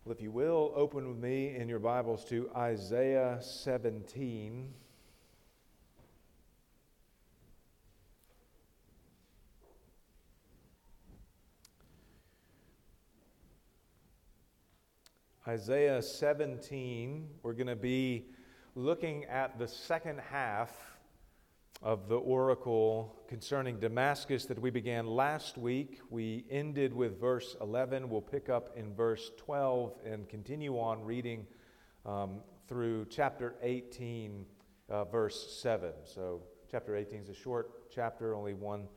Well, if you will, open with me in your Bibles to Isaiah 17. Isaiah 17, we're going to be looking at the second half of the oracle concerning Damascus that we began last week. We ended with verse 11. We'll pick up in verse 12 and continue on reading through chapter 18, verse 7. So chapter 18 is a short chapter, only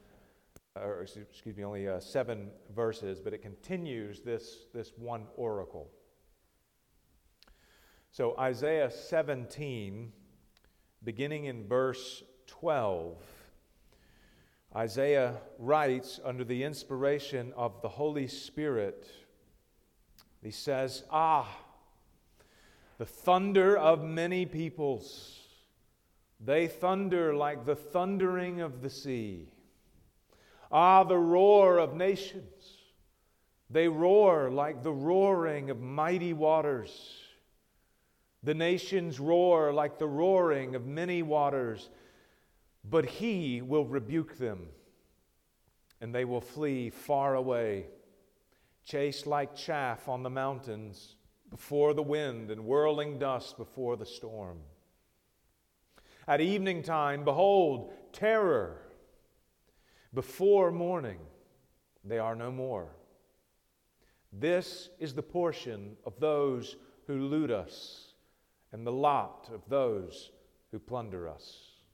only 7 verses, but it continues this one oracle. So Isaiah 17, beginning in verse 12, Isaiah writes under the inspiration of the Holy Spirit. He says, the thunder of many peoples, they thunder like the thundering of the sea. The roar of nations, they roar like the roaring of mighty waters. The nations roar like the roaring of many waters, but He will rebuke them, and they will flee far away, chased like chaff on the mountains before the wind and whirling dust before the storm. At evening time, behold, terror. Before morning, they are no more. This is the portion of those who loot us, and the lot of those who plunder us.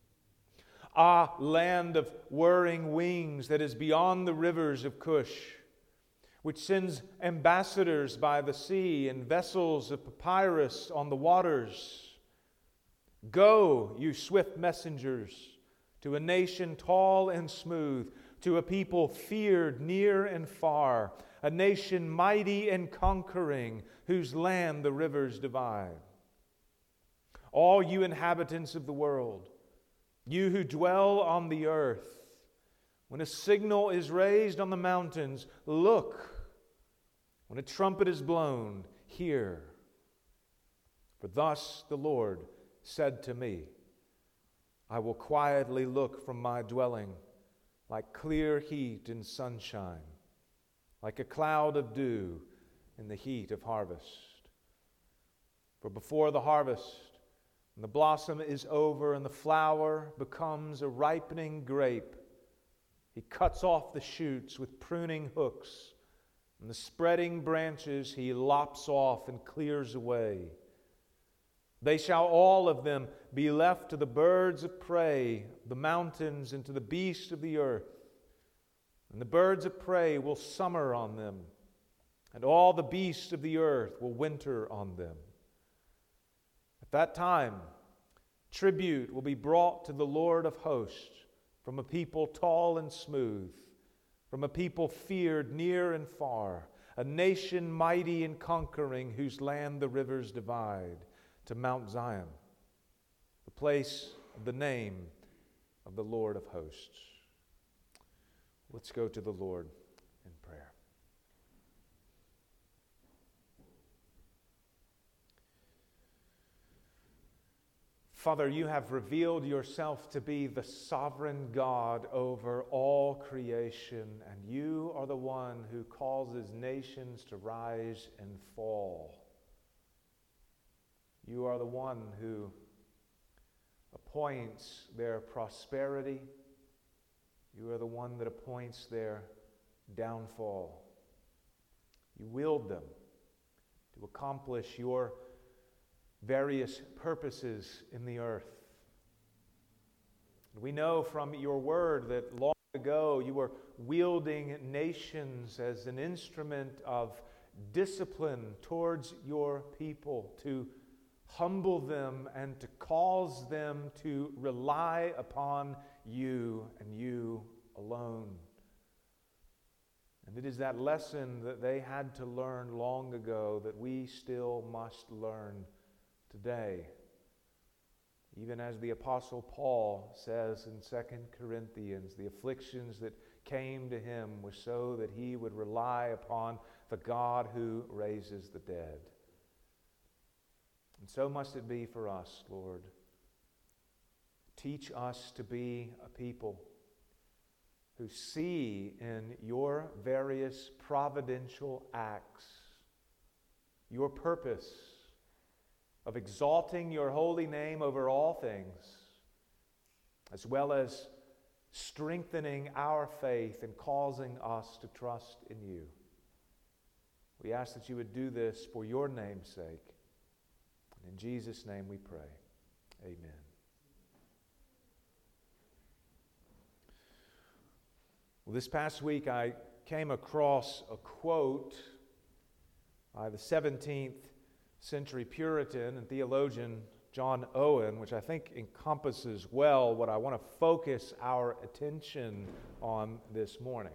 Land of whirring wings that is beyond the rivers of Cush, which sends ambassadors by the sea and vessels of papyrus on the waters. Go, you swift messengers, to a nation tall and smooth, to a people feared near and far, a nation mighty and conquering, whose land the rivers divide. All you inhabitants of the world, you who dwell on the earth, when a signal is raised on the mountains, look. When a trumpet is blown, hear. For thus the Lord said to me, I will quietly look from my dwelling, like clear heat in sunshine, like a cloud of dew in the heat of harvest. For before the harvest, and the blossom is over, and the flower becomes a ripening grape, He cuts off the shoots with pruning hooks, and the spreading branches He lops off and clears away. They shall all of them be left to the birds of prey, the mountains, and to the beasts of the earth. And the birds of prey will summer on them, and all the beasts of the earth will winter on them. At that time, tribute will be brought to the Lord of hosts from a people tall and smooth, from a people feared near and far, a nation mighty and conquering, whose land the rivers divide, to Mount Zion, the place of the name of the Lord of hosts. Let's go to the Lord in prayer. Father, you have revealed yourself to be the sovereign God over all creation, and you are the one who causes nations to rise and fall. You are the one who appoints their prosperity. You are the one that appoints their downfall. You willed them to accomplish your various purposes in the earth. We know from your word that long ago you were wielding nations as an instrument of discipline towards your people, to humble them and to cause them to rely upon you and you alone. And it is that lesson that they had to learn long ago that we still must learn today. Even as the Apostle Paul says in 2 Corinthians, the afflictions that came to him were so that he would rely upon the God who raises the dead. And so must it be for us, Lord. Teach us to be a people who see in your various providential acts your purpose of exalting your holy name over all things, as well as strengthening our faith and causing us to trust in you. We ask that you would do this for your name's sake. In Jesus' name we pray. Amen. Well, this past week I came across a quote by the 17th century Puritan and theologian John Owen, which I think encompasses well what I want to focus our attention on this morning.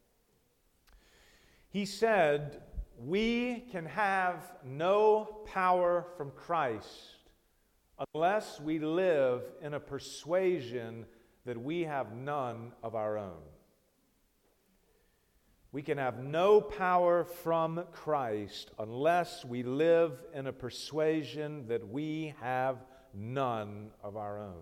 He said, "We can have no power from Christ unless we live in a persuasion that we have none of our own." We can have no power from Christ unless we live in a persuasion that we have none of our own.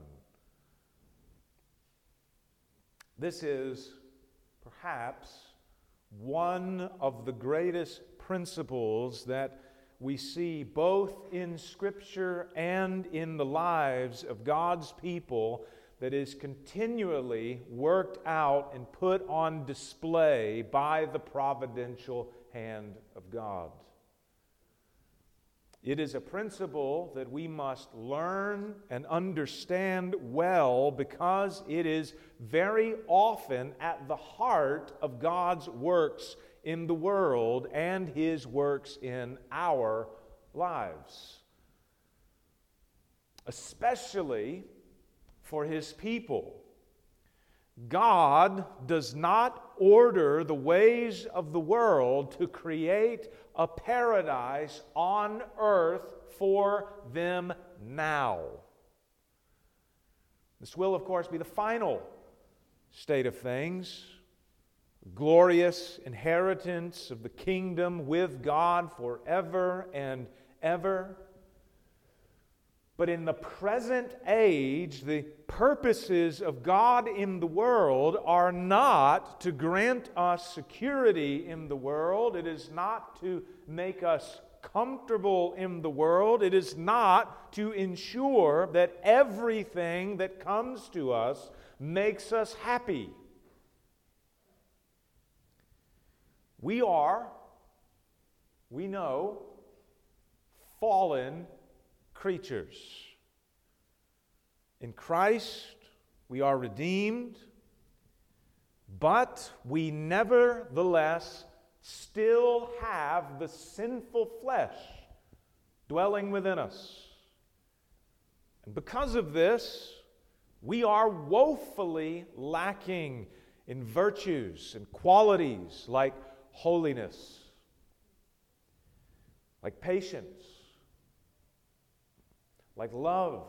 This is perhaps one of the greatest principles that we see both in Scripture and in the lives of God's people that is continually worked out and put on display by the providential hand of God. It is a principle that we must learn and understand well because it is very often at the heart of God's works in the world and His works in our lives. Especially for His people. God does not order the ways of the world to create a paradise on earth for them now. This will, of course, be the final state of things. Glorious inheritance of the kingdom with God forever and ever. But in the present age, the purposes of God in the world are not to grant us security in the world. It is not to make us comfortable in the world. It is not to ensure that everything that comes to us makes us happy. We know, fallen creatures. In Christ, we are redeemed, but we nevertheless still have the sinful flesh dwelling within us. And because of this, we are woefully lacking in virtues and qualities like holiness, like patience, like love.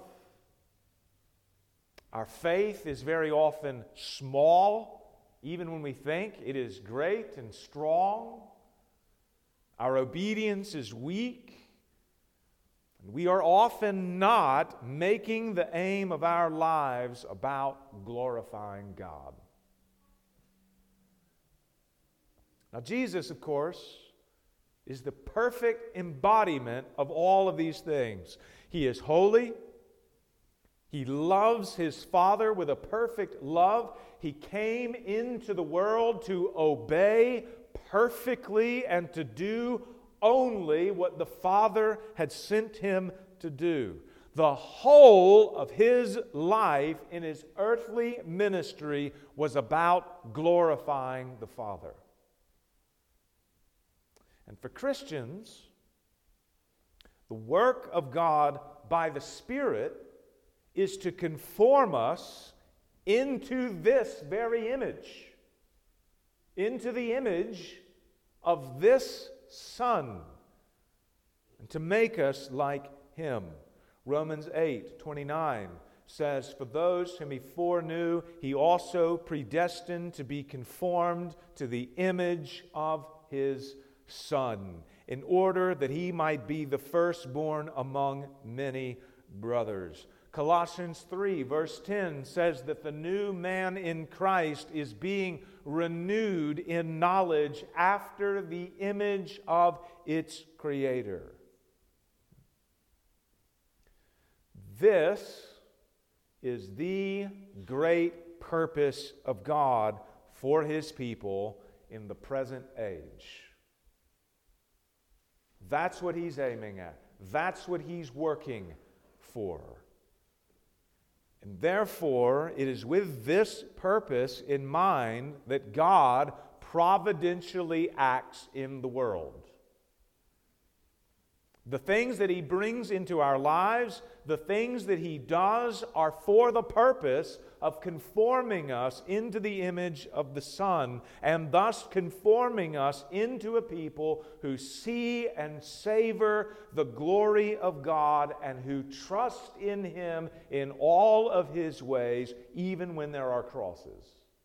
Our faith is very often small, even when we think it is great and strong. Our obedience is weak. And we are often not making the aim of our lives about glorifying God. Now, Jesus, of course, is the perfect embodiment of all of these things. He is holy. He loves His Father with a perfect love. He came into the world to obey perfectly and to do only what the Father had sent Him to do. The whole of His life in His earthly ministry was about glorifying the Father. And for Christians, the work of God by the Spirit is to conform us into this very image, into the image of this Son, and to make us like Him. Romans 8:29 says, "For those whom He foreknew, He also predestined to be conformed to the image of His son, in order that he might be the firstborn among many brothers. Colossians 3, verse 10 says that the new man in Christ is being renewed in knowledge after the image of its Creator. This is the great purpose of God for His people in the present age. That's what He's aiming at. That's what He's working for. And therefore, it is with this purpose in mind that God providentially acts in the world. The things that He brings into our lives, the things that He does, are for the purpose of conforming us into the image of the Son, and thus conforming us into a people who see and savor the glory of God and who trust in Him in all of His ways, even when there are crosses.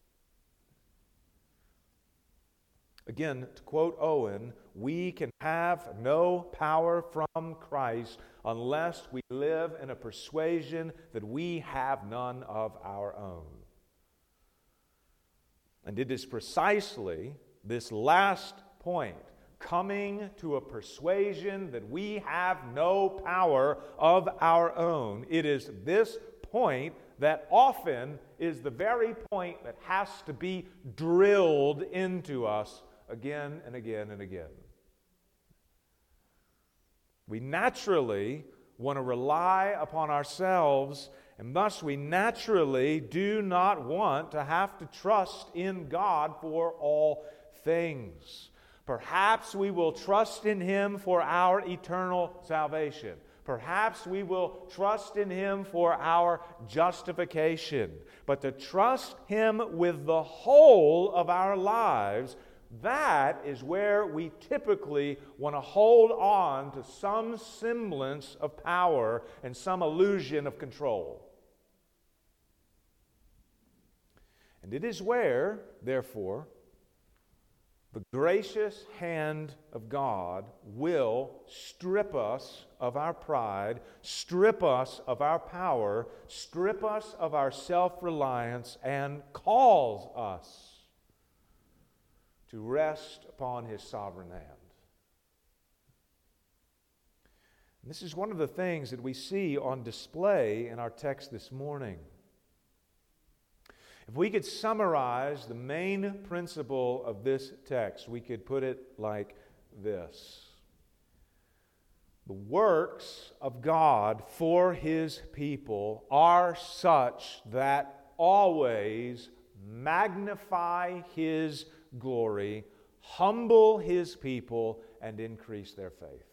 Again, to quote Owen, we can have no power from Christ unless we live in a persuasion that we have none of our own. And it is precisely this last point, coming to a persuasion that we have no power of our own. It is this point that often is the very point that has to be drilled into us again and again and again. We naturally want to rely upon ourselves, and thus we naturally do not want to have to trust in God for all things. Perhaps we will trust in Him for our eternal salvation. Perhaps we will trust in Him for our justification. But to trust Him with the whole of our lives, that is where we typically want to hold on to some semblance of power and some illusion of control. And it is where, therefore, the gracious hand of God will strip us of our pride, strip us of our power, strip us of our self-reliance, and calls us to rest upon His sovereign hand. And this is one of the things that we see on display in our text this morning. If we could summarize the main principle of this text, we could put it like this. The works of God for His people are such that always magnify His glory, humble His people, and increase their faith.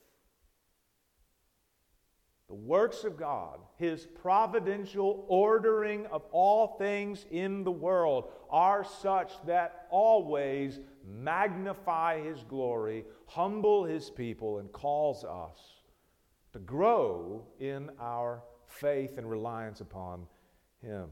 The works of God, His providential ordering of all things in the world, are such that always magnify His glory, humble His people, and calls us to grow in our faith and reliance upon Him.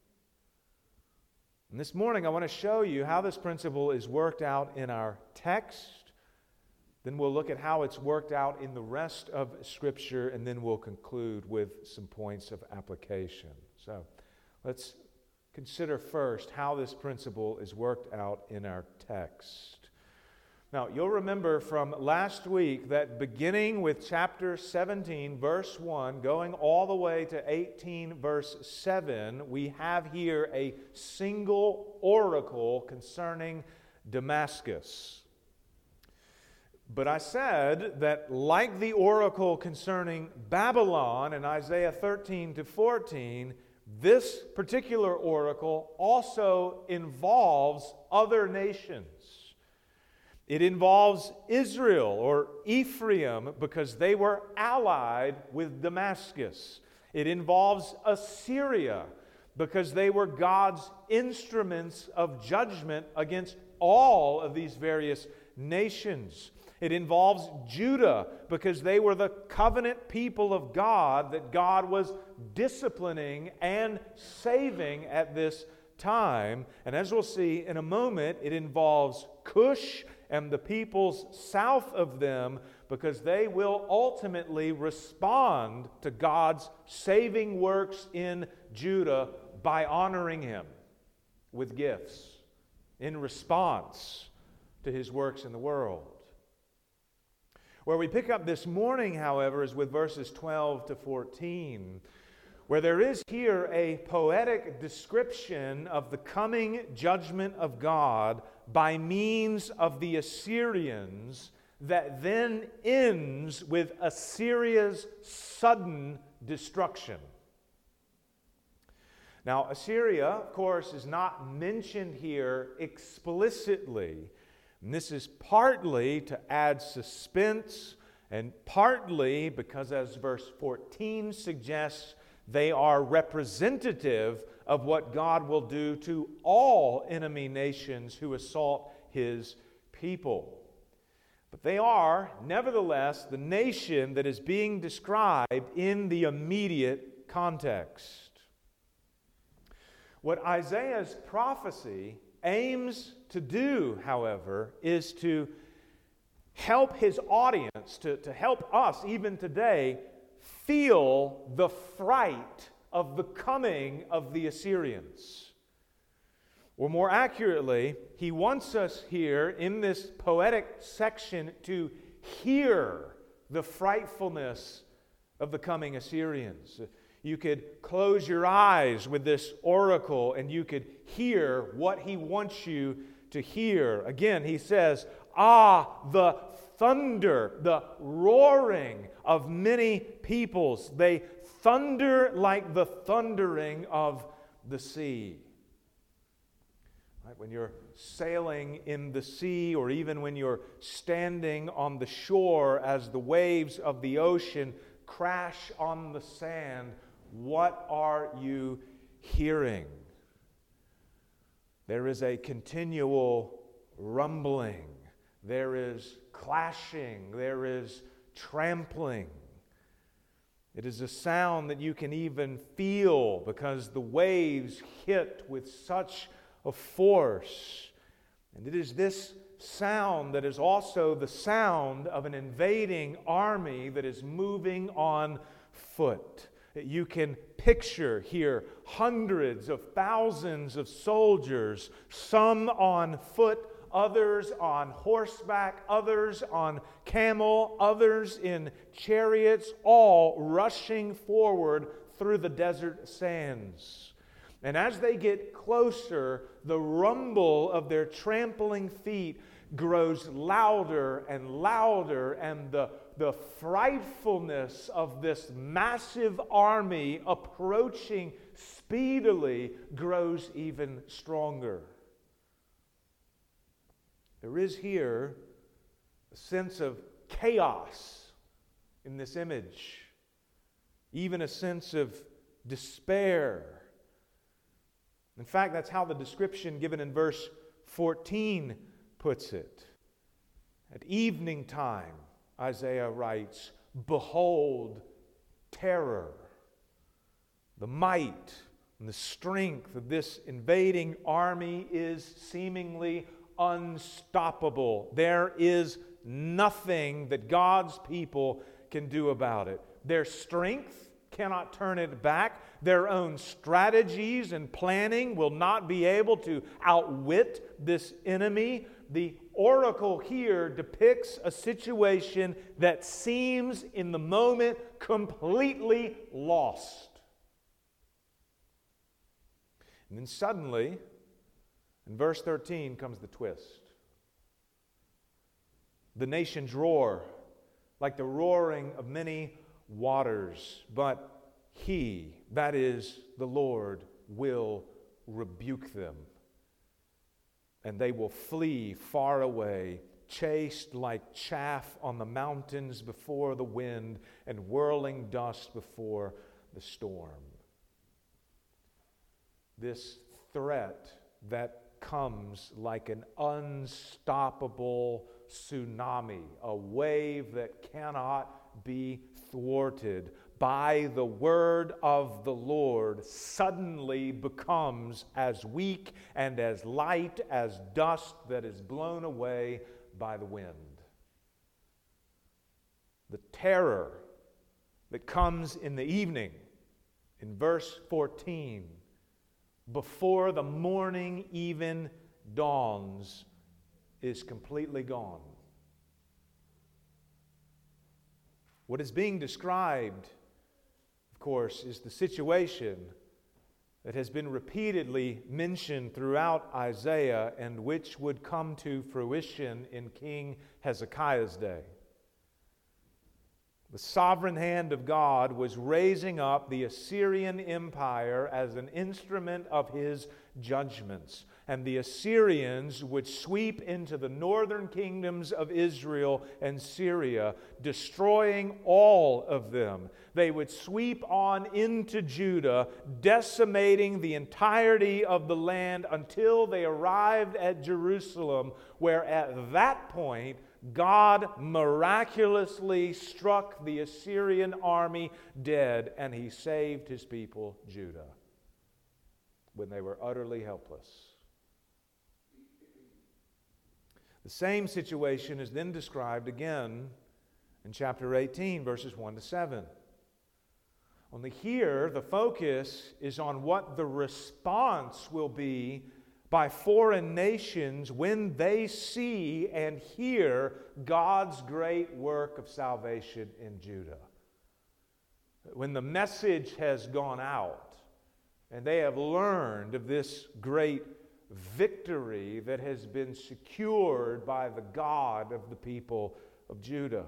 And this morning I want to show you how this principle is worked out in our text. Then we'll look at how it's worked out in the rest of Scripture, and then we'll conclude with some points of application. So let's consider first how this principle is worked out in our text. Now, you'll remember from last week that beginning with chapter 17, verse 1, going all the way to 18, verse 7, we have here a single oracle concerning Damascus. But I said that like the oracle concerning Babylon in Isaiah 13 to 14, this particular oracle also involves other nations. It involves Israel or Ephraim because they were allied with Damascus. It involves Assyria because they were God's instruments of judgment against all of these various nations. It involves Judah because they were the covenant people of God that God was disciplining and saving at this time. And as we'll see in a moment, it involves Cush and the peoples south of them, because they will ultimately respond to God's saving works in Judah by honoring Him with gifts in response to His works in the world. Where we pick up this morning, however, is with verses 12 to 14, where there is here a poetic description of the coming judgment of God by means of the Assyrians that then ends with Assyria's sudden destruction. Now, Assyria, of course, is not mentioned here explicitly. And this is partly to add suspense, and partly because, as verse 14 suggests, they are representative of what God will do to all enemy nations who assault His people. But they are, nevertheless, the nation that is being described in the immediate context. What Isaiah's prophecy aims to do, however, is to help his audience, to help us even today, feel the fright of the coming of the Assyrians. Or more accurately, he wants us here in this poetic section to hear the frightfulness of the coming Assyrians. You could close your eyes with this oracle and you could hear what he wants you to hear. Again, he says, the thunder, the roaring of many peoples. They thunder like the thundering of the sea. Right? When you're sailing in the sea, or even when you're standing on the shore as the waves of the ocean crash on the sand, what are you hearing? There is a continual rumbling. There is clashing. There is trampling. It is a sound that you can even feel because the waves hit with such a force. And it is this sound that is also the sound of an invading army that is moving on foot. You can picture here hundreds of thousands of soldiers, some on foot, others on horseback, others on camel, others in chariots, all rushing forward through the desert sands. And as they get closer, the rumble of their trampling feet grows louder and louder, and the frightfulness of this massive army approaching speedily grows even stronger. There is here a sense of chaos in this image, even a sense of despair. In fact, that's how the description given in verse 14 puts it. At evening time, Isaiah writes, "Behold, terror." The might and the strength of this invading army is seemingly unstoppable. There is nothing that God's people can do about it. Their strength cannot turn it back. Their own strategies and planning will not be able to outwit this enemy. The oracle here depicts a situation that seems in the moment completely lost. And then suddenly, in verse 13 comes the twist. The nations roar like the roaring of many waters, but He, that is the Lord, will rebuke them. And they will flee far away, chased like chaff on the mountains before the wind and whirling dust before the storm. This threat that comes like an unstoppable tsunami, a wave that cannot be thwarted by the word of the Lord, suddenly becomes as weak and as light as dust that is blown away by the wind. The terror that comes in the evening, in verse 14, before the morning even dawns, is completely gone. What is being described, of course, is the situation that has been repeatedly mentioned throughout Isaiah and which would come to fruition in King Hezekiah's day. The sovereign hand of God was raising up the Assyrian Empire as an instrument of His judgments. And the Assyrians would sweep into the northern kingdoms of Israel and Syria, destroying all of them. They would sweep on into Judah, decimating the entirety of the land until they arrived at Jerusalem, where at that point, God miraculously struck the Assyrian army dead, and He saved His people, Judah, when they were utterly helpless. The same situation is then described again in chapter 18, verses 1 to 7. Only here, the focus is on what the response will be by foreign nations when they see and hear God's great work of salvation in Judah. When the message has gone out and they have learned of this great victory that has been secured by the God of the people of Judah.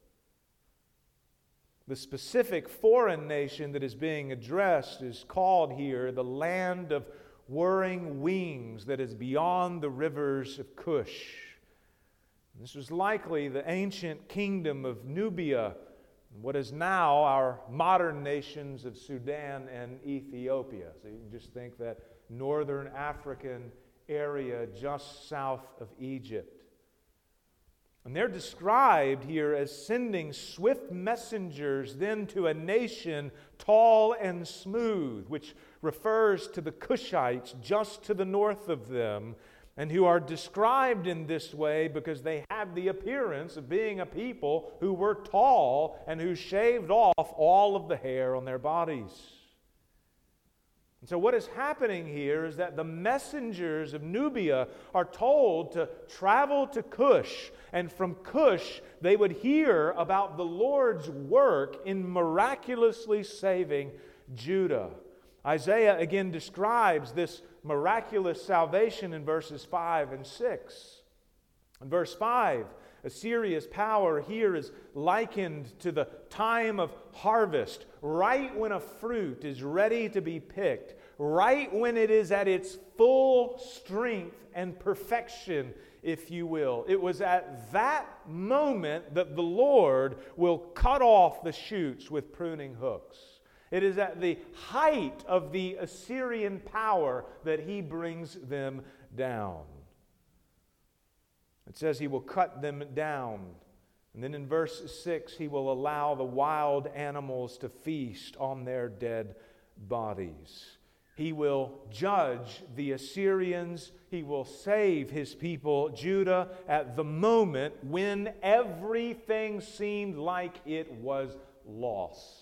The specific foreign nation that is being addressed is called here the land of whirring wings that is beyond the rivers of Cush. This was likely the ancient kingdom of Nubia, what is now our modern nations of Sudan and Ethiopia. So you can just think that northern African area just south of Egypt. And they're described here as sending swift messengers then to a nation tall and smooth, which refers to the Cushites just to the north of them, and who are described in this way because they have the appearance of being a people who were tall and who shaved off all of the hair on their bodies. And so what is happening here is that the messengers of Nubia are told to travel to Cush, and from Cush they would hear about the Lord's work in miraculously saving Judah. Isaiah again describes this miraculous salvation in verses 5 and 6. In verse 5, Assyria's power here is likened to the time of harvest, right when a fruit is ready to be picked, right when it is at its full strength and perfection, if you will. It was at that moment that the Lord will cut off the shoots with pruning hooks. It is at the height of the Assyrian power that He brings them down. It says He will cut them down. And then in verse 6, He will allow the wild animals to feast on their dead bodies. He will judge the Assyrians. He will save His people, Judah, at the moment when everything seemed like it was lost.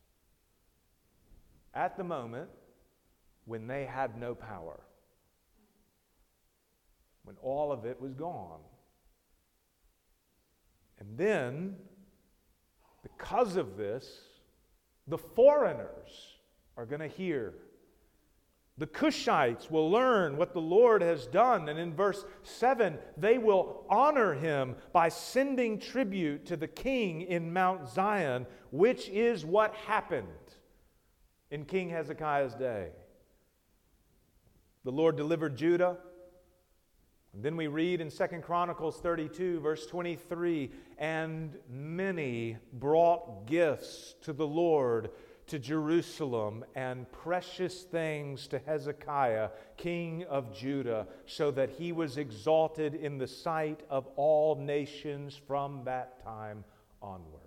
At the moment when they had no power. When all of it was gone. And then, because of this, the foreigners are going to hear. The Cushites will learn what the Lord has done. And in verse 7, they will honor Him by sending tribute to the king in Mount Zion, which is what happened in King Hezekiah's day. The Lord delivered Judah. And then we read in 2 Chronicles 32, verse 23, and many brought gifts to the Lord to Jerusalem and precious things to Hezekiah, king of Judah, so that he was exalted in the sight of all nations from that time onward.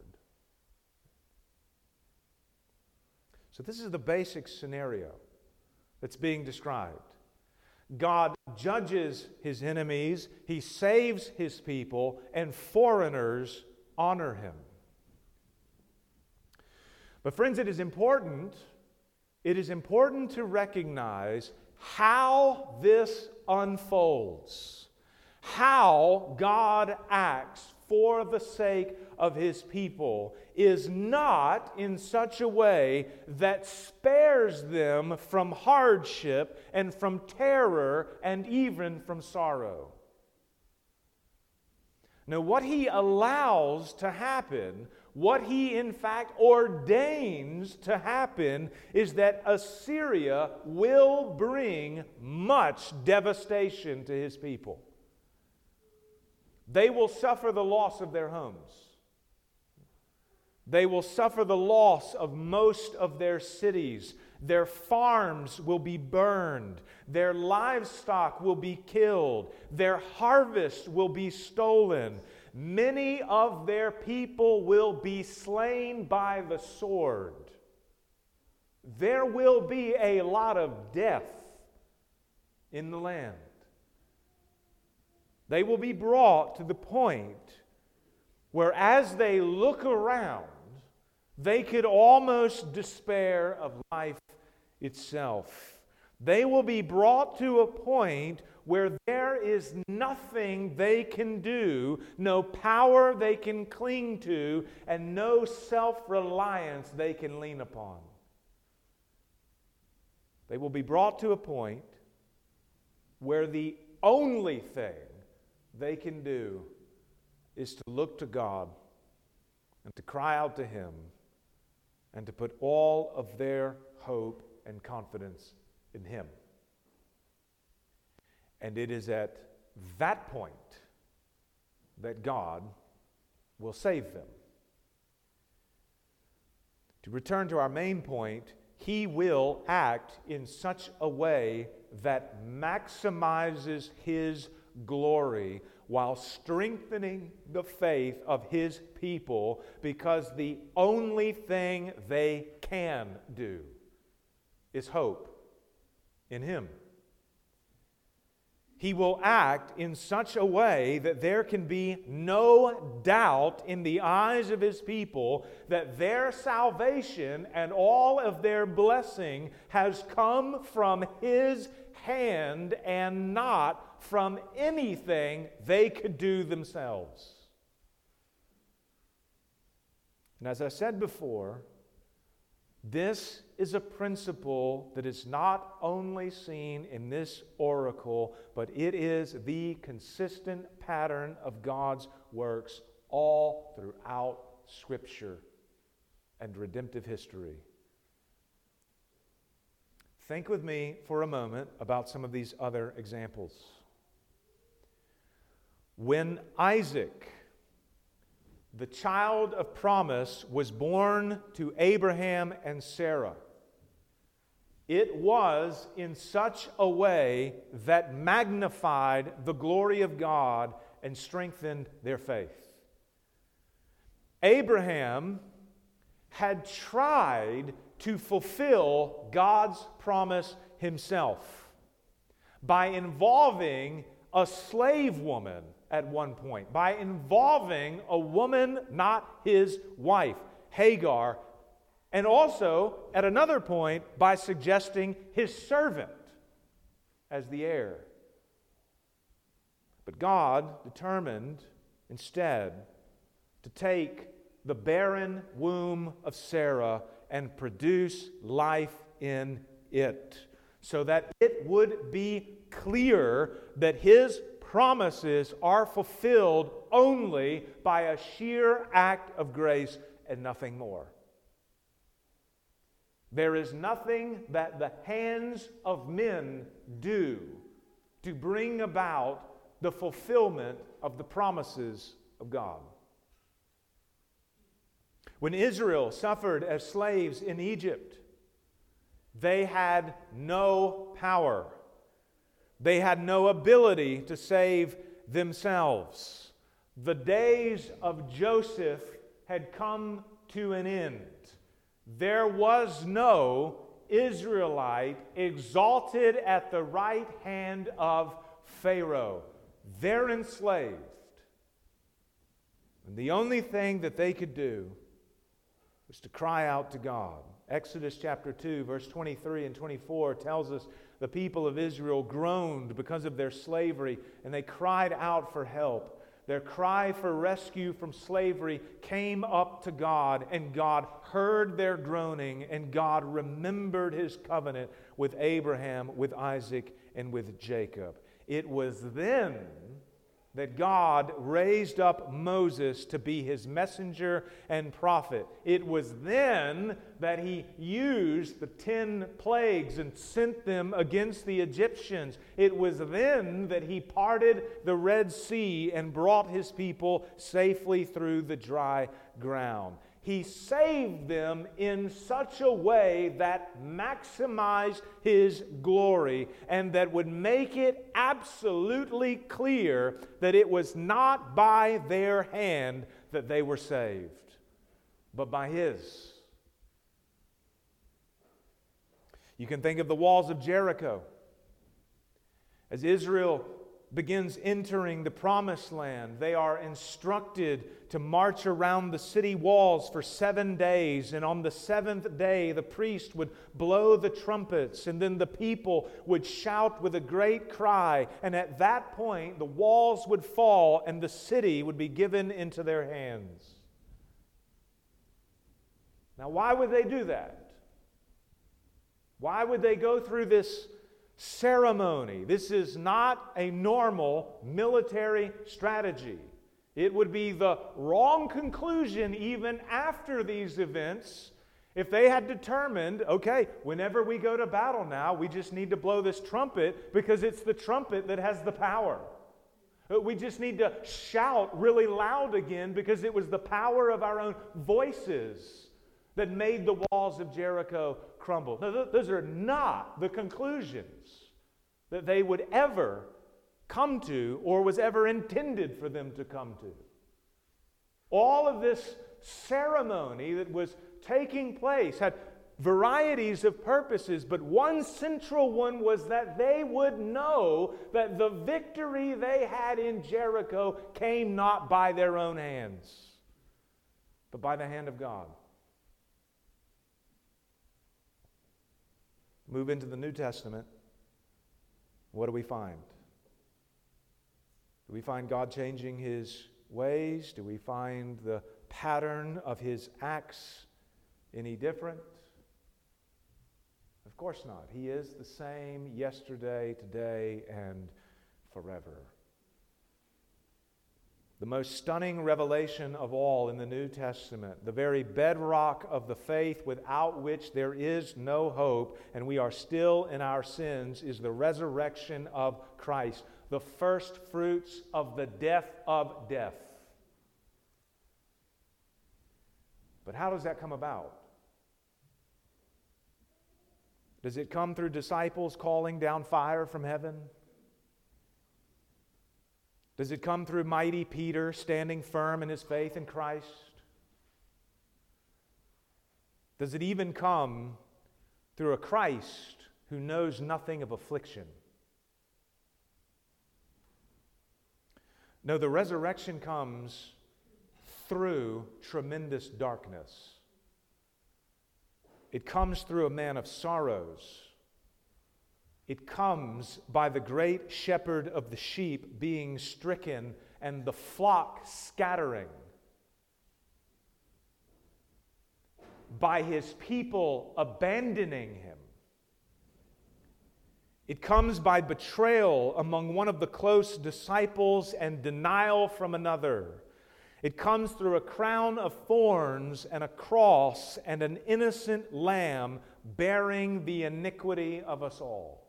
So this is the basic scenario that's being described. God judges his enemies, he saves his people, and foreigners honor him. But friends, it is important to recognize how this unfolds, how God acts for the sake of his people is not in such a way that spares them from hardship and from terror and even from sorrow. Now, what he allows to happen, what he in fact ordains to happen, is that Assyria will bring much devastation to his people. They will suffer the loss of their homes. They will suffer the loss of most of their cities. Their farms will be burned. Their livestock will be killed. Their harvest will be stolen. Many of their people will be slain by the sword. There will be a lot of death in the land. They will be brought to the point where, as they look around, they could almost despair of life itself. They will be brought to a point where there is nothing they can do, no power they can cling to, and no self-reliance they can lean upon. They will be brought to a point where the only thing they can do is to look to God and to cry out to him and to put all of their hope and confidence in him. And it is at that point that God will save them. To return to our main point, he will act in such a way that maximizes his glory while strengthening the faith of his people, because the only thing they can do is hope in him. He will act in such a way that there can be no doubt in the eyes of his people that their salvation and all of their blessing has come from his hand and not from anything they could do themselves. And as I said before, this is a principle that is not only seen in this oracle, but it is the consistent pattern of God's works all throughout Scripture and redemptive history. Think with me for a moment about some of these other examples. When Isaac, the child of promise, was born to Abraham and Sarah, it was in such a way that magnified the glory of God and strengthened their faith. Abraham had tried to fulfill God's promise himself by involving a slave woman at one point, by involving a woman not his wife, Hagar, and also at another point by suggesting his servant as the heir. But God determined instead to take the barren womb of Sarah and produce life in it, so that it would be clear that his promises are fulfilled only by a sheer act of grace and nothing more. There is nothing that the hands of men do to bring about the fulfillment of the promises of God. When Israel suffered as slaves in Egypt, they had no power. They had no ability to save themselves. The days of Joseph had come to an end. There was no Israelite exalted at the right hand of Pharaoh. They're enslaved. And the only thing that they could do was to cry out to God. Exodus chapter 2, verse 23 and 24 tells us the people of Israel groaned because of their slavery, and they cried out for help. Their cry for rescue from slavery came up to God, and God heard their groaning, and God remembered His covenant with Abraham, with Isaac, and with Jacob. It was then that God raised up Moses to be His messenger and prophet. It was then that He used the 10 plagues and sent them against the Egyptians. It was then that He parted the Red Sea and brought His people safely through the dry ground. He saved them in such a way that maximized His glory and that would make it absolutely clear that it was not by their hand that they were saved, but by His. You can think of the walls of Jericho. As Israel begins entering the promised land, they are instructed to march around the city walls for 7 days, and on the 7th day the priest would blow the trumpets, and then the people would shout with a great cry, and at that point the walls would fall and the city would be given into their hands. Now, why would they do that? Why would they go through this ceremony? This is not a normal military strategy. It would be the wrong conclusion even after these events if they had determined, okay, whenever we go to battle now, we just need to blow this trumpet because it's the trumpet that has the power. We just need to shout really loud again because it was the power of our own voices that made the walls of Jericho crumble. Now, those are not the conclusions that they would ever come to or was ever intended for them to come to. All of this ceremony that was taking place had varieties of purposes, but one central one was that they would know that the victory they had in Jericho came not by their own hands, but by the hand of God. Move into the New Testament. What do we find? Do we find God changing His ways? Do we find the pattern of His acts any different? Of course not. He is the same yesterday, today, and forever. The most stunning revelation of all in the New Testament, the very bedrock of the faith without which there is no hope, and we are still in our sins, is the resurrection of Christ, the first fruits of the death of death. But how does that come about? Does it come through disciples calling down fire from heaven? Does it come through mighty Peter standing firm in his faith in Christ? Does it even come through a Christ who knows nothing of affliction? No, the resurrection comes through tremendous darkness. It comes through a man of sorrows. It comes by the great shepherd of the sheep being stricken and the flock scattering. By His people abandoning Him. It comes by betrayal among one of the close disciples and denial from another. It comes through a crown of thorns and a cross and an innocent lamb bearing the iniquity of us all.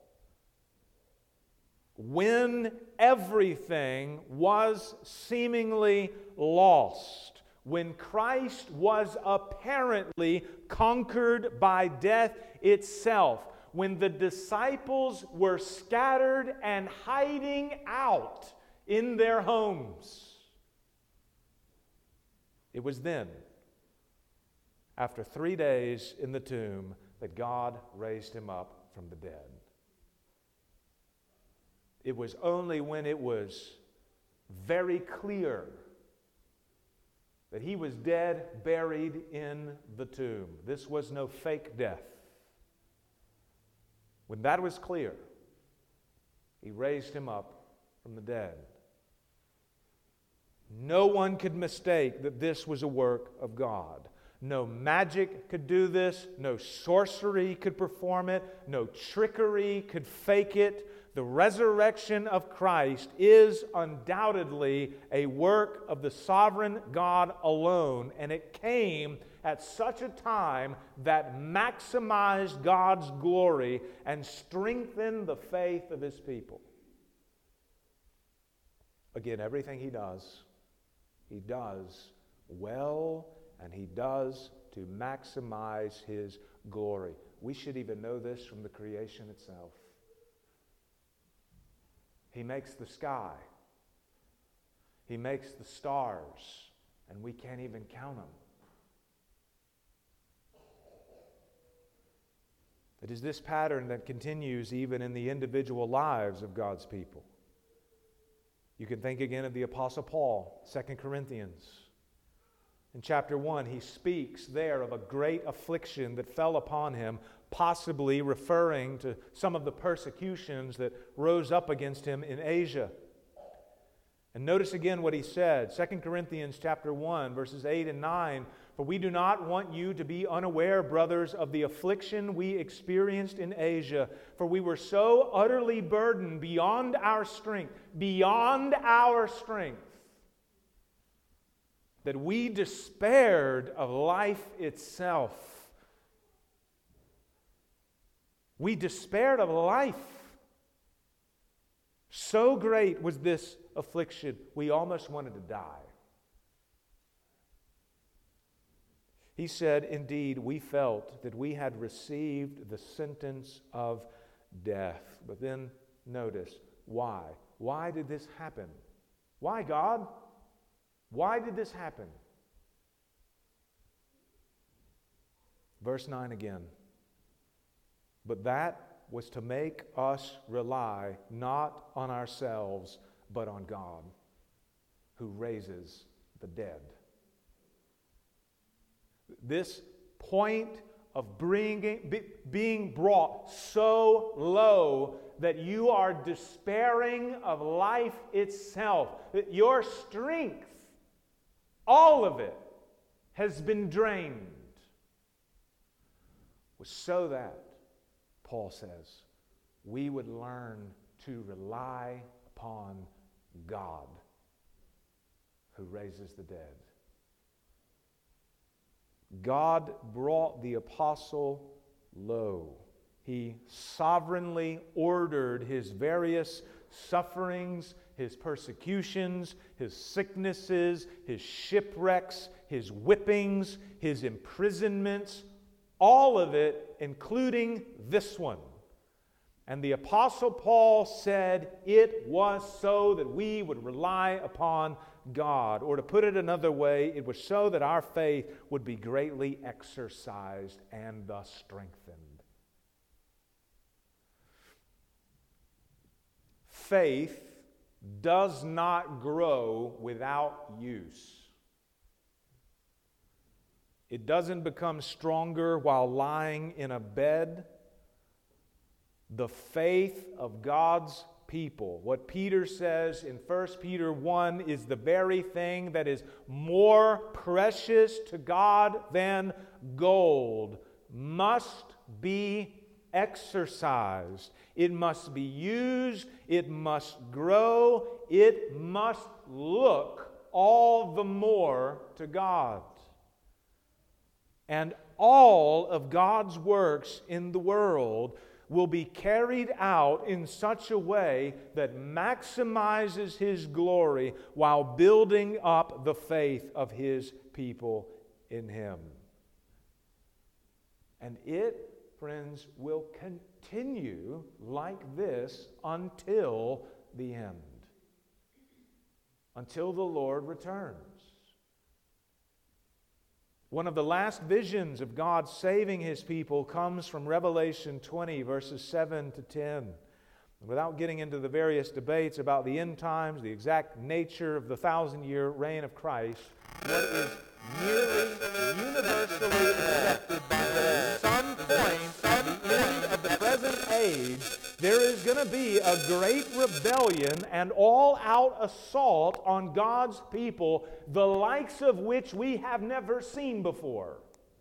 When everything was seemingly lost, when Christ was apparently conquered by death itself, when the disciples were scattered and hiding out in their homes, it was then, after 3 days in the tomb, that God raised him up from the dead. It was only when it was very clear that he was dead, buried in the tomb. This was no fake death. When that was clear, he raised him up from the dead. No one could mistake that this was a work of God. No magic could do this. No sorcery could perform it. No trickery could fake it. The resurrection of Christ is undoubtedly a work of the sovereign God alone, and it came at such a time that maximized God's glory and strengthened the faith of his people. Again, everything he does well, and he does to maximize his glory. We should even know this from the creation itself. He makes the sky. He makes the stars, and we can't even count them. It is this pattern that continues even in the individual lives of God's people. You can think again of the Apostle Paul, 2 Corinthians. In chapter 1, he speaks there of a great affliction that fell upon him, possibly referring to some of the persecutions that rose up against him in Asia. And notice again what he said, 2 Corinthians chapter 1, verses 8 and 9. For we do not want you to be unaware, brothers, of the affliction we experienced in Asia. For we were so utterly burdened beyond our strength, that we despaired of life itself. We despaired of life. So great was this affliction, we almost wanted to die. He said, indeed, we felt that we had received the sentence of death. But then notice, why? Why did this happen? Why, God? Why did this happen? Verse 9 again. But that was to make us rely not on ourselves, but on God, who raises the dead. This point of being brought so low that you are despairing of life itself, that your strength, all of it, has been drained, was so that, Paul says, we would learn to rely upon God, who raises the dead. God brought the apostle low. He sovereignly ordered his various sufferings, his persecutions, his sicknesses, his shipwrecks, his whippings, his imprisonments, all of it, including this one. And the Apostle Paul said it was so that we would rely upon God. Or to put it another way, it was so that our faith would be greatly exercised and thus strengthened. Faith does not grow without use. It doesn't become stronger while lying in a bed. The faith of God's people, what Peter says in 1 Peter 1, is the very thing that is more precious to God than gold, must be exercised. It must be used. It must grow. It must look all the more to God. And all of God's works in the world will be carried out in such a way that maximizes His glory while building up the faith of His people in Him. And it, friends, will continue like this until the end, until the Lord returns. One of the last visions of God saving His people comes from Revelation 20, verses 7 to 10. Without getting into the various debates about the end times, the exact nature of the 1,000-year reign of Christ, what is nearly universally accepted by at some point at the end of the present age, there is going to be a great rebellion and all-out assault on God's people, the likes of which we have never seen before.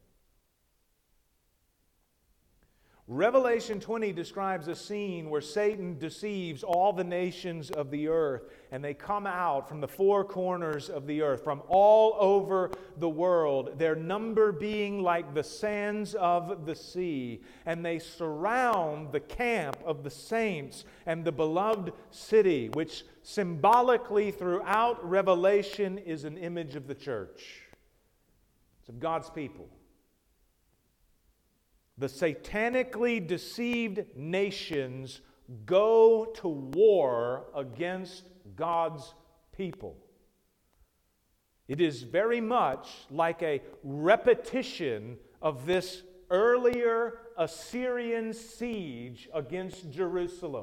Revelation 20 describes a scene where Satan deceives all the nations of the earth, and they come out from the four corners of the earth, from all over the world, their number being like the sands of the sea, and they surround the camp of the saints and the beloved city, which symbolically throughout Revelation is an image of the church. It's of God's people. The satanically deceived nations go to war against God's people. It is very much like a repetition of this earlier Assyrian siege against Jerusalem.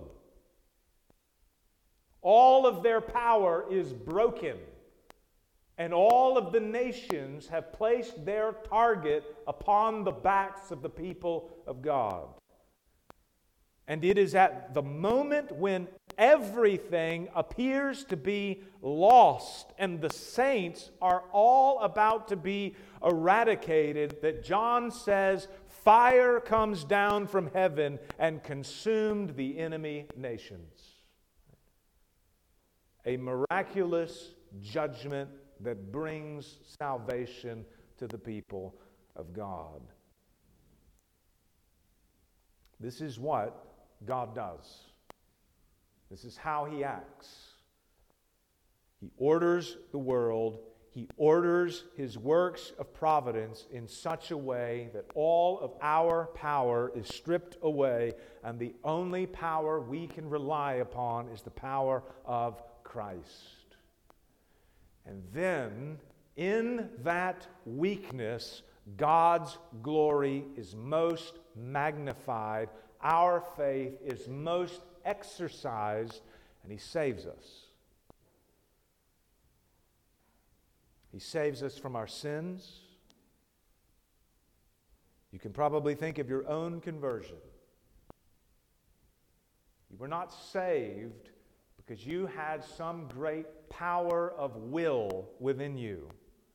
All of their power is broken. And all of the nations have placed their target upon the backs of the people of God. And it is at the moment when everything appears to be lost and the saints are all about to be eradicated that John says fire comes down from heaven and consumed the enemy nations. A miraculous judgment that brings salvation to the people of God. This is what God does. This is how He acts. He orders the world. He orders His works of providence in such a way that all of our power is stripped away, and the only power we can rely upon is the power of Christ. And then, in that weakness, God's glory is most magnified, our faith is most exercised, and He saves us. He saves us from our sins. You can probably think of your own conversion. You were not saved because you had some great power of will within you.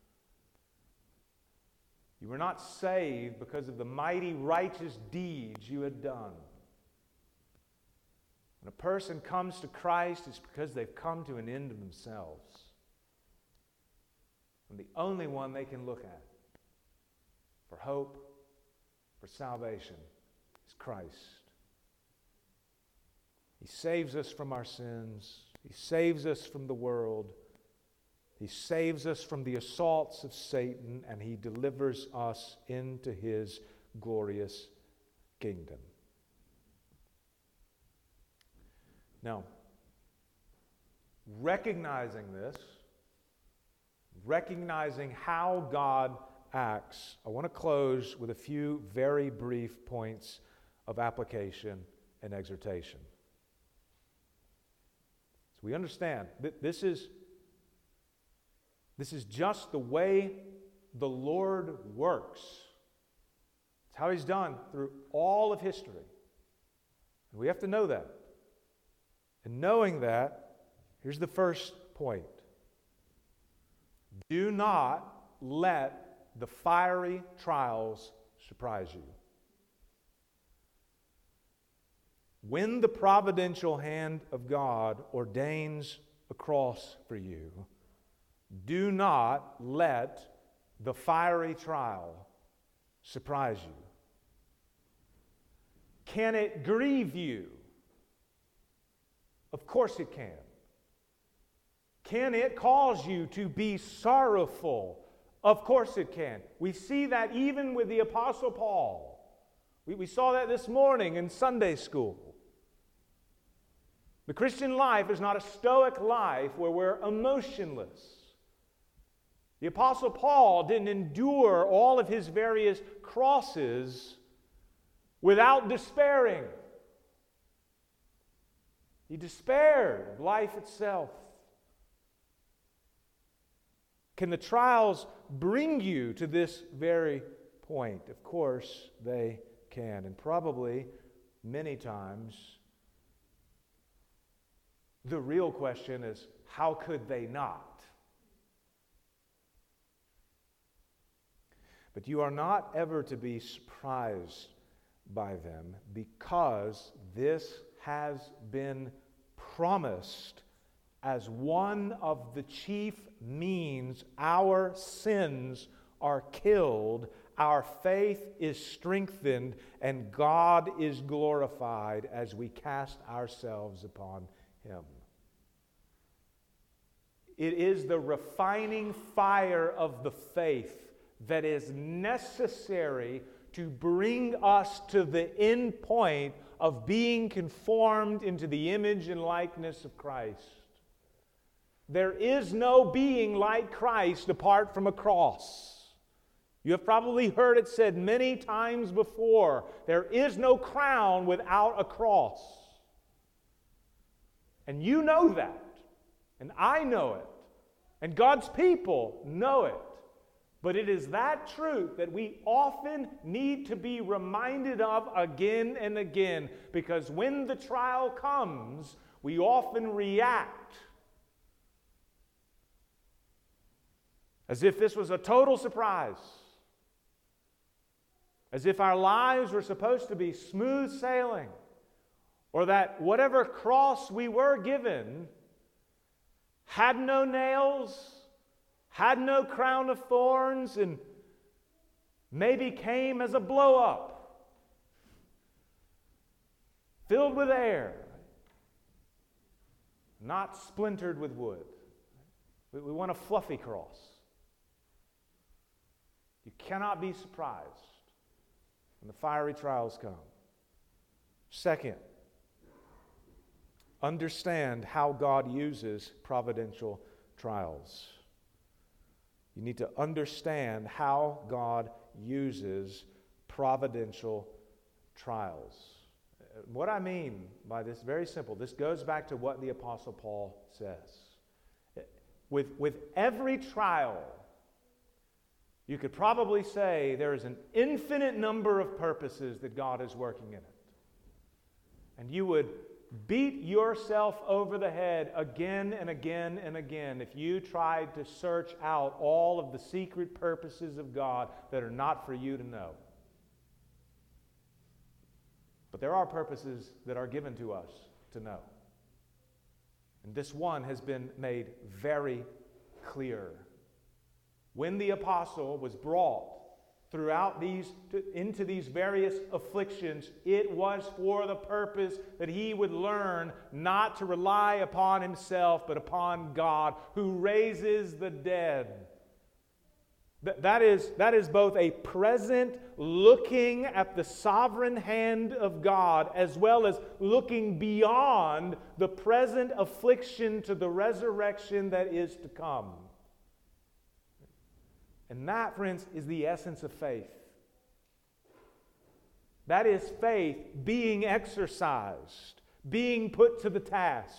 You were not saved because of the mighty righteous deeds you had done. When a person comes to Christ, it's because they've come to an end of themselves. And the only one they can look at for hope, for salvation, is Christ. He saves us from our sins. He saves us from the world. He saves us from the assaults of Satan, and He delivers us into His glorious kingdom. Now, recognizing this, recognizing how God acts, I want to close with a few very brief points of application and exhortation. So we understand that this is just the way the Lord works. It's how He's done through all of history. And we have to know that. And knowing that, here's the first point. Do not let the fiery trials surprise you. When the providential hand of God ordains a cross for you, do not let the fiery trial surprise you. Can it grieve you? Of course it can. Can it cause you to be sorrowful? Of course it can. We see that even with the Apostle Paul. We saw that this morning in Sunday school. The Christian life is not a stoic life where we're emotionless. The Apostle Paul didn't endure all of his various crosses without despairing. He despaired of life itself. Can the trials bring you to this very point? Of course they can. And probably many times the real question is, how could they not? But you are not ever to be surprised by them, because this has been promised as one of the chief means our sins are killed, our faith is strengthened, and God is glorified as we cast ourselves upon Him. It is the refining fire of the faith that is necessary to bring us to the end point of being conformed into the image and likeness of Christ. There is no being like Christ apart from a cross. You have probably heard it said many times before, there is no crown without a cross. And you know that, and I know it, and God's people know it. But it is that truth that we often need to be reminded of again and again, because when the trial comes, we often react as if this was a total surprise, as if our lives were supposed to be smooth sailing, or that whatever cross we were given had no nails, had no crown of thorns, and maybe came as a blow-up, filled with air, not splintered with wood. We want a fluffy cross. You cannot be surprised when the fiery trials come. Second, understand how God uses providential trials. You need to understand how God uses providential trials. What I mean by this, very simple. This goes back to what the Apostle Paul says. With every trial, you could probably say there is an infinite number of purposes that God is working in it. And you would beat yourself over the head again and again and again if you tried to search out all of the secret purposes of God that are not for you to know. But there are purposes that are given to us to know. And this one has been made very clear. When the apostle was brought throughout into these various afflictions, it was for the purpose that he would learn not to rely upon himself, but upon God, who raises the dead. That is both a present looking at the sovereign hand of God, as well as looking beyond the present affliction to the resurrection that is to come. And that, friends, is the essence of faith. That is faith being exercised, being put to the task.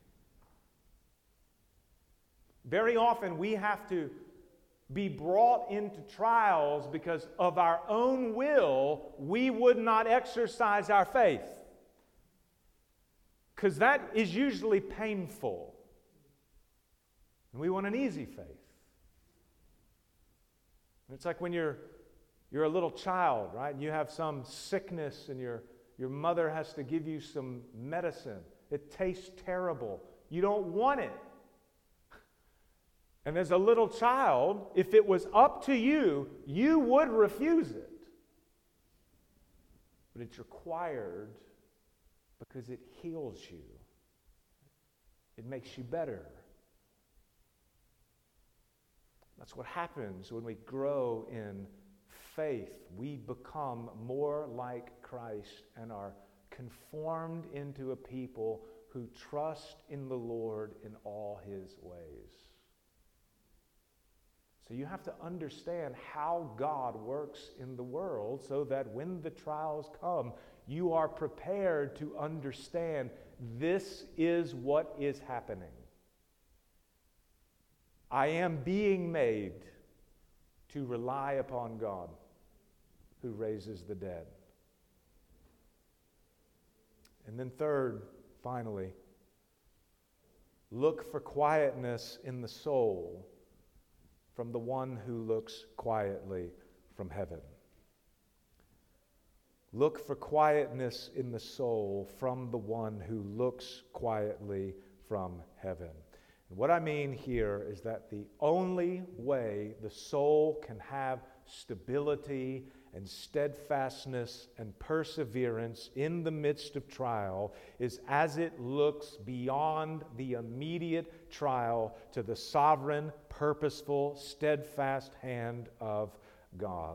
Very often we have to be brought into trials because of our own will, we would not exercise our faith. Because that is usually painful. And we want an easy faith. It's like when you're a little child, right? You have some sickness and your mother has to give you some medicine. It tastes terrible. You don't want it. And as a little child, if it was up to you, you would refuse it. But it's required because it heals you. It makes you better. That's what happens when we grow in faith. We become more like Christ and are conformed into a people who trust in the Lord in all His ways. So you have to understand how God works in the world so that when the trials come, you are prepared to understand this is what is happening. I am being made to rely upon God who raises the dead. And then third, finally, look for quietness in the soul from the one who looks quietly from heaven. Look for quietness in the soul from the one who looks quietly from heaven. And what I mean here is that the only way the soul can have stability and steadfastness and perseverance in the midst of trial is as it looks beyond the immediate trial to the sovereign, purposeful, steadfast hand of God.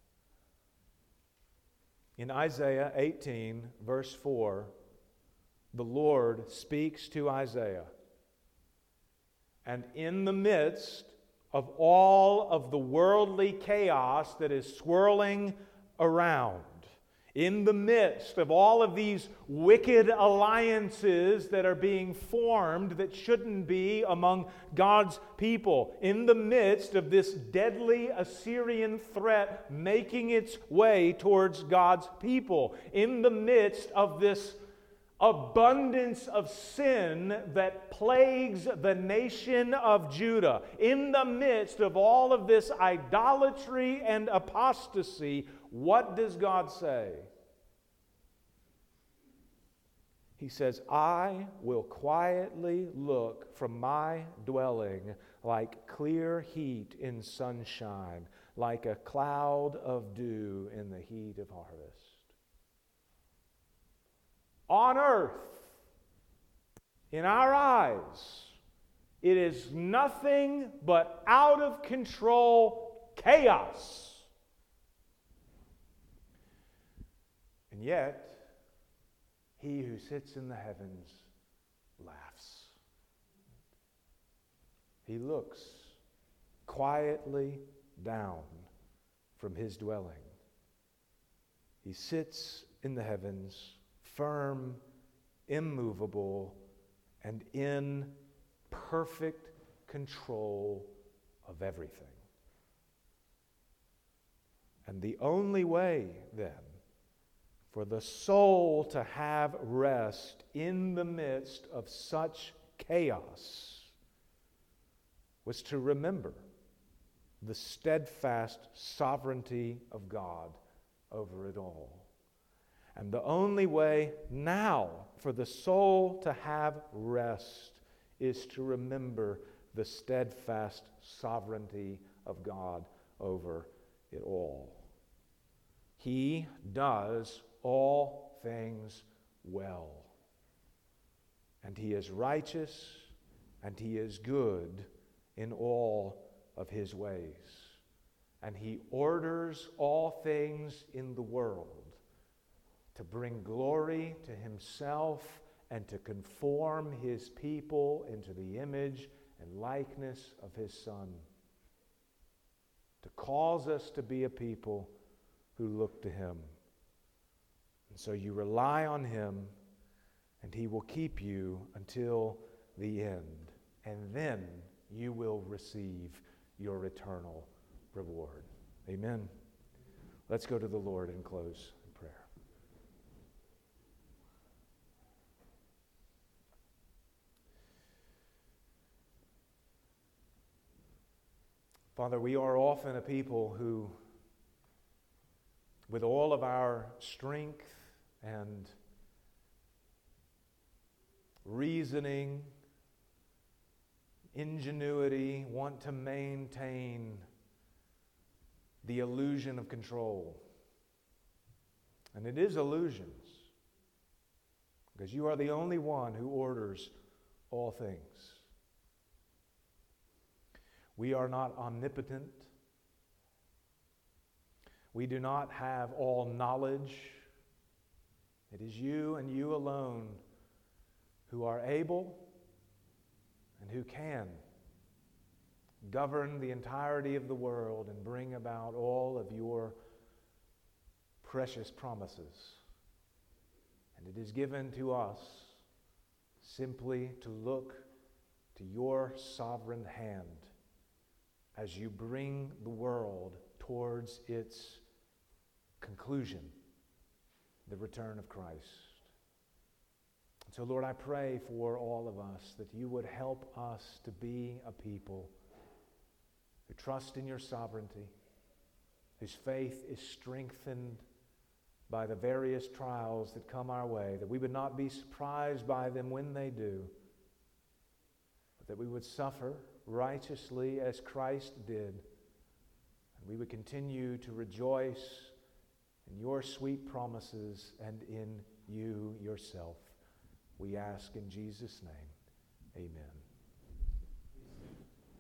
In Isaiah 18, verse 4, the Lord speaks to Isaiah. And in the midst of all of the worldly chaos that is swirling around, in the midst of all of these wicked alliances that are being formed that shouldn't be among God's people, in the midst of this deadly Assyrian threat making its way towards God's people, in the midst of this abundance of sin that plagues the nation of Judah, in the midst of all of this idolatry and apostasy, what does God say? He says, I will quietly look from my dwelling like clear heat in sunshine, like a cloud of dew in the heat of harvest. On earth, in our eyes, it is nothing but out of control chaos. And yet, he who sits in the heavens laughs. He looks quietly down from his dwelling. He sits in the heavens, firm, immovable, and in perfect control of everything. And the only way, then, for the soul to have rest in the midst of such chaos was to remember the steadfast sovereignty of God over it all. And the only way now for the soul to have rest is to remember the steadfast sovereignty of God over it all. He does all things well. And He is righteous and He is good in all of His ways. And He orders all things in the world to bring glory to Himself and to conform His people into the image and likeness of His Son. To cause us to be a people who look to Him. And so you rely on Him, and He will keep you until the end. And then you will receive your eternal reward. Amen. Let's go to the Lord and close in prayer. Father, we are often a people who, with all of our strength and reasoning, ingenuity, want to maintain the illusion of control. And it is illusions, because you are the only one who orders all things. We are not omnipotent. We do not have all knowledge. It is you and you alone who are able and who can govern the entirety of the world and bring about all of your precious promises. And it is given to us simply to look to your sovereign hand as you bring the world towards its conclusion, the return of Christ. So, Lord, I pray for all of us that you would help us to be a people who trust in your sovereignty, whose faith is strengthened by the various trials that come our way, that we would not be surprised by them when they do, but that we would suffer righteously as Christ did, and we would continue to rejoice in your sweet promises and in you yourself. We ask in Jesus' name, amen.